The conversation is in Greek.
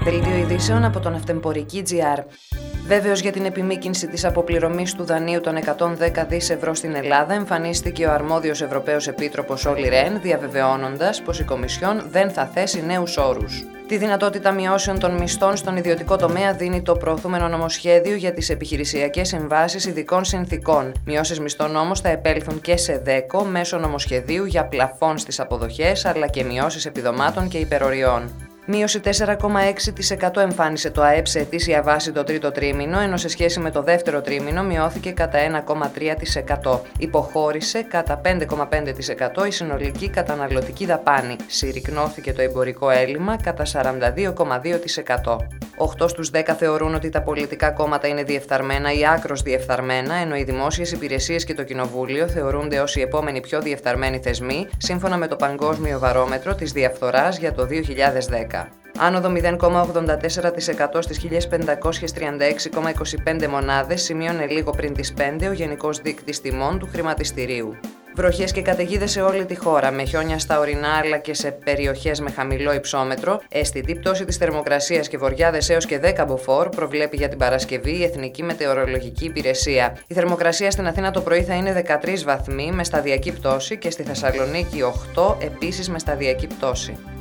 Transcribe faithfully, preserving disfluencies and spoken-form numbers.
Δελτίο ειδήσεων από τον Αυτεμπορική τζι αρ. Βέβαιος για την επιμήκυνση της αποπληρωμής του δανείου των εκατόν δέκα δισεκατομμυρίων ευρώ στην Ελλάδα, εμφανίστηκε ο αρμόδιος Ευρωπαίος Επίτροπος Όλι Ρεν, διαβεβαιώνοντας πως η Κομισιόν δεν θα θέσει νέους όρους. Τη δυνατότητα μειώσεων των μισθών στον ιδιωτικό τομέα δίνει το προωθούμενο νομοσχέδιο για τις επιχειρησιακές συμβάσεις ειδικών συνθηκών. Μειώσεις μισθών όμως θα επέλθουν και σε ΔΕΚΟ μέσω νομοσχεδίου για πλαφόν στις αποδοχές, αλλά και μειώσεις επιδομάτων και υπεροριών. Μείωση τέσσερα κόμμα έξι τοις εκατό εμφάνισε το ΑΕΠ σε ετήσια βάση το τρίτο τρίμηνο, ενώ σε σχέση με το δεύτερο τρίμηνο μειώθηκε κατά ένα κόμμα τρία τοις εκατό. Υποχώρησε κατά πέντε κόμμα πέντε τοις εκατό η συνολική καταναλωτική δαπάνη. Συρρικνώθηκε το εμπορικό έλλειμμα κατά σαράντα δύο κόμμα δύο τοις εκατό. οκτώ στους δέκα θεωρούν ότι τα πολιτικά κόμματα είναι διεφθαρμένα ή άκρως διεφθαρμένα, ενώ οι δημόσιες υπηρεσίες και το Κοινοβούλιο θεωρούνται ως οι επόμενοι πιο διεφθαρμένοι θεσμοί, σύμφωνα με το Παγκόσμιο Βαρόμετρο της Διαφθοράς για το δύο χιλιάδες δέκα. Άνοδο μηδέν κόμμα ογδόντα τέσσερα τοις εκατό στις χίλια πεντακόσιες τριάντα έξι κόμμα είκοσι πέντε μονάδες σημείωνε λίγο πριν τις πέντε ο Γενικός Δείκτης Τιμών του Χρηματιστηρίου. Βροχές και καταιγίδες σε όλη τη χώρα, με χιόνια στα ορεινά αλλά και σε περιοχές με χαμηλό υψόμετρο, αισθητή πτώση της θερμοκρασίας και βοριάδες έως και δέκα μποφόρ προβλέπει για την Παρασκευή η Εθνική Μετεωρολογική Υπηρεσία. Η θερμοκρασία στην Αθήνα το πρωί θα είναι δεκατρείς βαθμοί με σταδιακή πτώση και στη Θεσσαλονίκη οκτώ επίσης με σταδιακή πτώση.